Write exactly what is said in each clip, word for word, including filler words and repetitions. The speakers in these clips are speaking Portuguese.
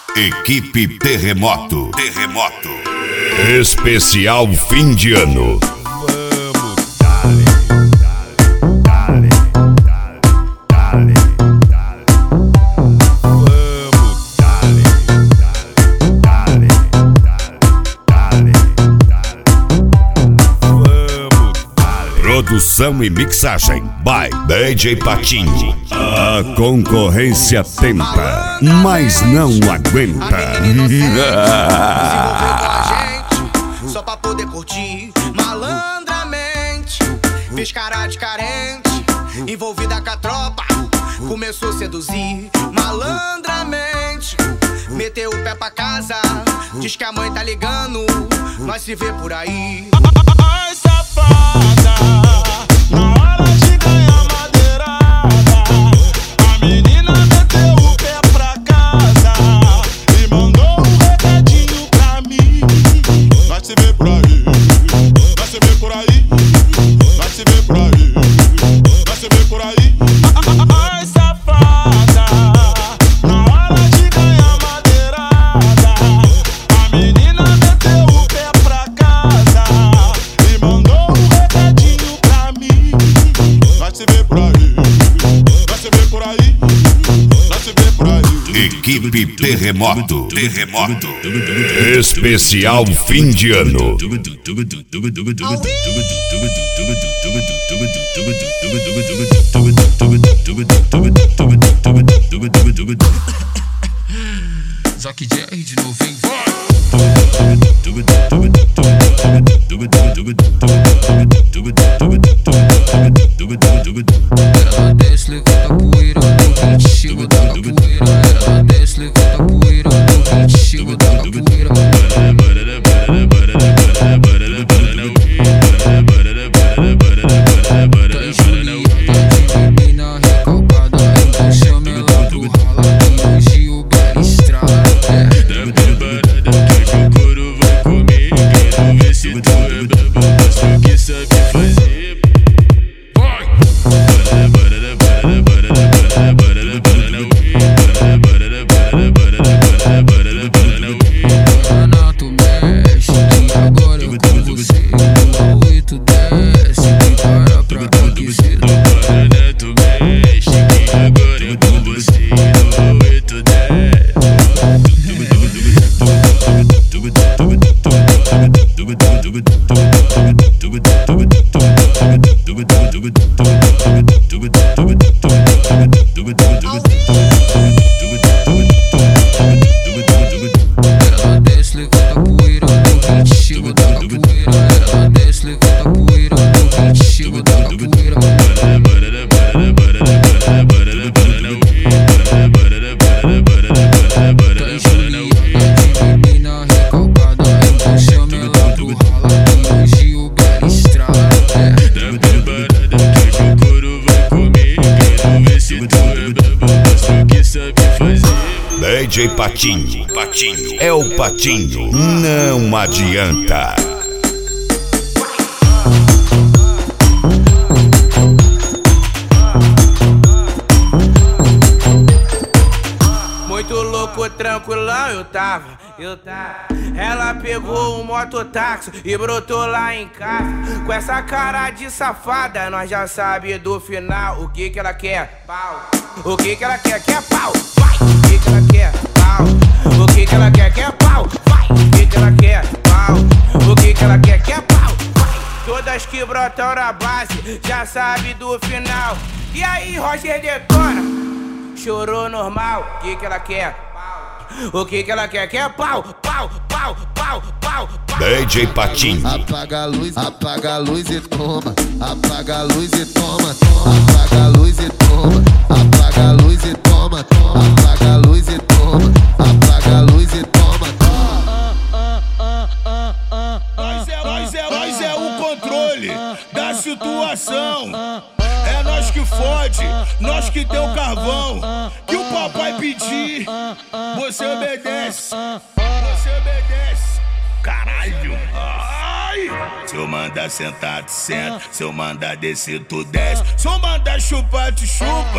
Equipe Terremoto. Terremoto. Especial fim de ano. Vamos, dale, dale, dale, dale, dale. Vamos, dale, dale, dale, dale. Vamos, dale. Produção e mixagem by D J Patinho. A concorrência tenta, mas não aguenta. Só pra poder curtir malandramente. Fez cara de carente, envolvida com a tropa. Começou a seduzir malandramente. Meteu o pé pra casa, diz que a mãe tá ligando. Nós se vê por aí. Ai, safada, na hora de ganhar madeirada, a menina meteu o pé pra casa e mandou um recadinho pra mim. Nós se vê por aí, nós se vê por aí, nós se vê por aí, nós se vê por aí. Ai, safada, na hora de ganhar madeirada, a menina meteu o pé pra casa e mandou um recadinho pra mim. Nós se vê por aí, nós se vê por aí, nós se vê por aí. Equipe Terremoto. Terremoto. Especial fim de ano. Zoc Jerry de novo, hein? Ela desce, levanta a poeira no ritmo da capoeira. Ela desce, levanta a poeira no ritmo da capoeira. Tem Julieta de menina recalcada, então chama ela pro rala que hoje o baile estrala. Que o couro vai comer, quero ver se tu é brabo, mostra que sabe fazer. Ana, tu mexe, que agora eu com você. No oito desce, prepara pra aquecer. Ana, tu mexe, que agora eu com você. No oito desce. Ela desce, levanta a poeira no ritmo da capoeira. Ela desce, levanta a poeira no ritmo da capoeira. Tem Julieta de menina recalcada, então chama ela pro rala que hoje o baile estrala. Que o couro vai comer, quero ver se tu é brabo, mostra que sabe fazer. D J Patinho. Patinho. É o Patinho. Não adianta. Muito louco, tranquilão eu tava, eu tava. Ela pegou um mototáxi e brotou lá em casa. Com essa cara de safada, nós já sabe do final. O que que ela quer? Pau. O que que ela quer? Quer pau. Vai. O que que ela quer? Pau. O que que ela quer? Quer pau. Vai. O que que ela quer? Pau. O que que ela quer? Quer pau. Vai. Todas que brotam na base já sabe do final. E aí, Roger detona? Chorou normal, o que que ela quer? O que que ela quer? Quer pau, pau, pau, pau, pau, pau. D J Patinho. Apaga a luz, apaga a luz e toma. Apaga a luz e toma, toma. Apaga a luz e toma. Apaga a luz e toma, toma. Apaga a luz e toma. Apaga a luz e toma, toma. Nós é, nós é, nós é o controle da situação. É nós que fode, nós que tem o carvão. Que o papai pedir, você obedece. Você obedece. Caralho. Ai. Se eu mandar sentar, tu senta. Se eu mandar descer, tu desce. Se eu mandar chupar, tu chupa.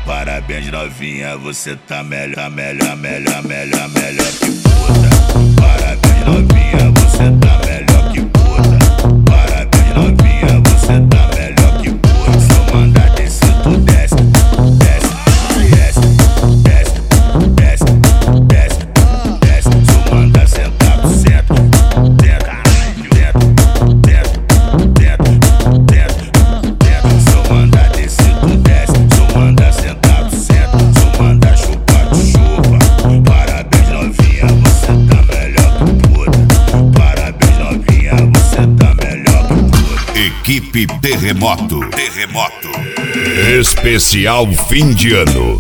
Parabéns novinha, você tá melhor, melhor, melhor, melhor, melhor que puta. Parabéns novinha, você tá melhor que puta. Parabéns novinha, você tá melhor que puta. Se eu mandar descer, tu desce, desce, desce, desce, desce, desce, desce. Se eu mandar sentar, tu senta, senta, dentro, dentro, dentro, dentro, dentro. Se eu mandar descer, tu desce. Se eu mandar sentar, tu senta. Se eu mandar chupar, tu chupa. Parabéns novinha, você tá melhor que puta. Parabéns novinha, você tá melhor que puta. Equipe Terremoto. Terremoto. Especial fim de ano.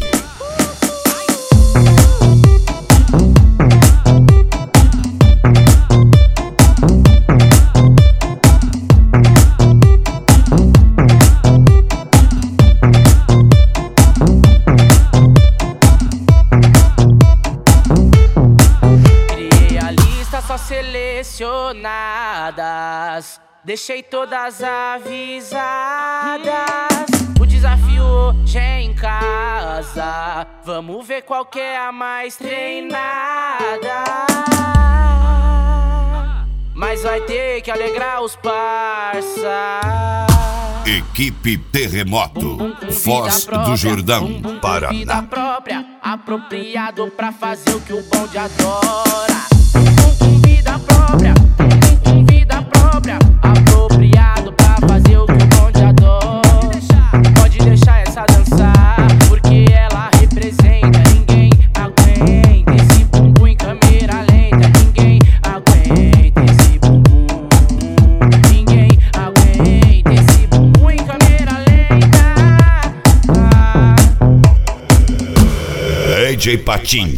Criei a lista só selecionadas, deixei todas avisadas. O desafio hoje é em casa, vamos ver qual que é a mais treinada. Mas vai ter que alegrar os parça. Equipe Terremoto. Foz do Jordão, Vida Paraná. própria, apropriado pra fazer o que o bonde adora. Bumbum com vida própria, bumbum com vida própria, apropriado pra fazer o que o bonde adora. Pode deixar essa dançar, porque ela representa. Ninguém aguenta esse bumbum em câmera lenta. Ninguém aguenta esse bumbum. Ninguém aguenta esse bumbum em câmera lenta. Ah. D J Patinho.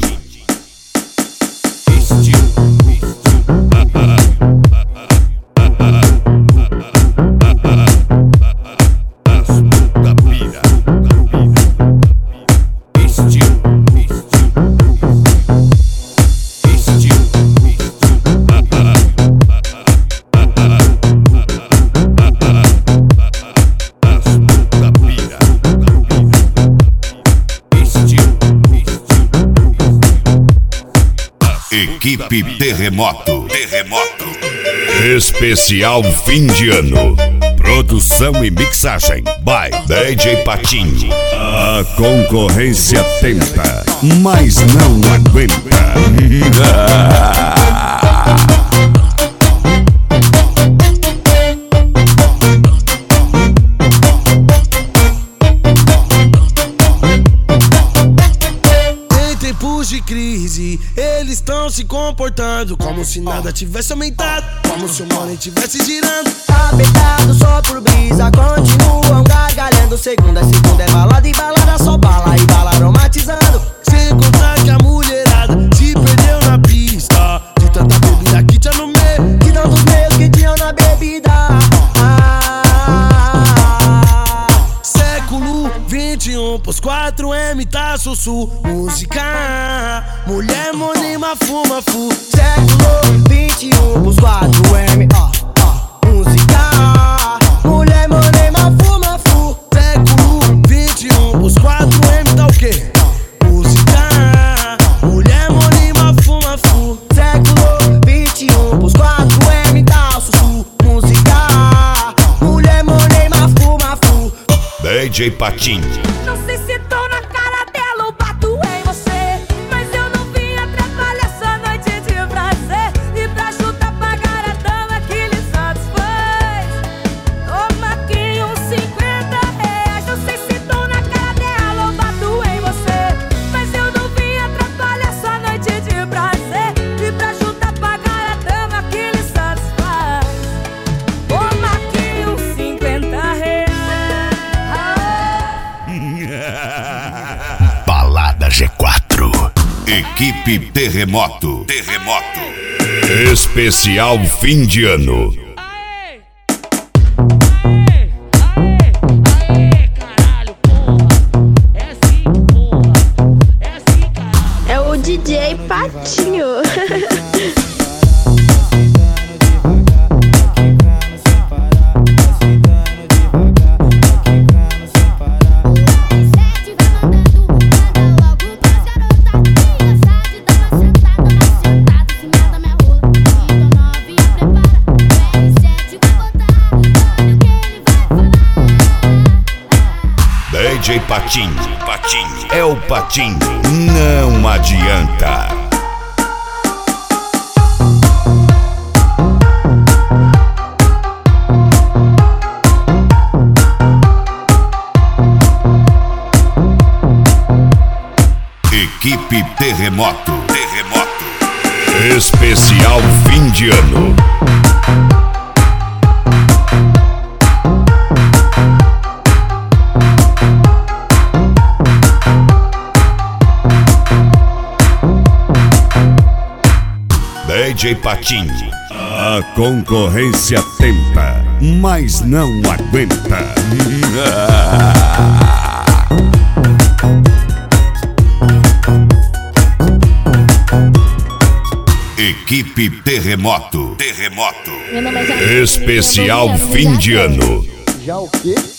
Equipe Terremoto. Terremoto. Especial fim de ano. Produção e mixagem by D J Patinho. A concorrência tenta, mas não aguenta. De crise, eles estão se comportando como se nada tivesse aumentado, como se o money tivesse girando. Apertado só por brisa, continuam gargalhando. Segunda é segunda, é balada e balada, só bala e bala aromatizando. Sem contar que a mulherada se perdeu na pista, de tanta bebida que tinha no meio, de tantos meios que tinham na bebida. Ah, século vinte e um, pós quatro M tá sussu. Música, mulher monima fuma fu. século vinte e um, pós quatro M, ó, ó. Música, mulher monima fuma fu. Século vinte e um, pós quatro M tá o quê? Música, mulher monima fuma fu. Século vinte e um, pós quatro M tá sussu. Música, mulher monima fuma fu. D J Patinho. Não sei se tô na cara dela ou bato em você, mas eu não vim atrapalhar essa noite de prazer. E pra chutar pagar a dama que lhe satisfaz, toma aqui uns cinquenta reais. Não sei se tô na cara dela ou bato em você, mas eu não vim atrapalhar essa noite de prazer. E pra chutar pagar a dama que lhe satisfaz, toma aqui uns cinquenta reais. Balada G quatro. Equipe Terremoto. Terremoto. Especial fim de ano. Aê! Aê! Aê! Aê, caralho, porra! É assim, porra! É assim, caralho! É o D J Patinho. Sete vai mandar. Patinho, Patinho, é o Patinho, não adianta. Equipe Terremoto, Terremoto, especial fim de ano. D J Patinho, a concorrência tenta, mas não aguenta. Equipe Terremoto, Terremoto, especial fim de ano. Já o quê?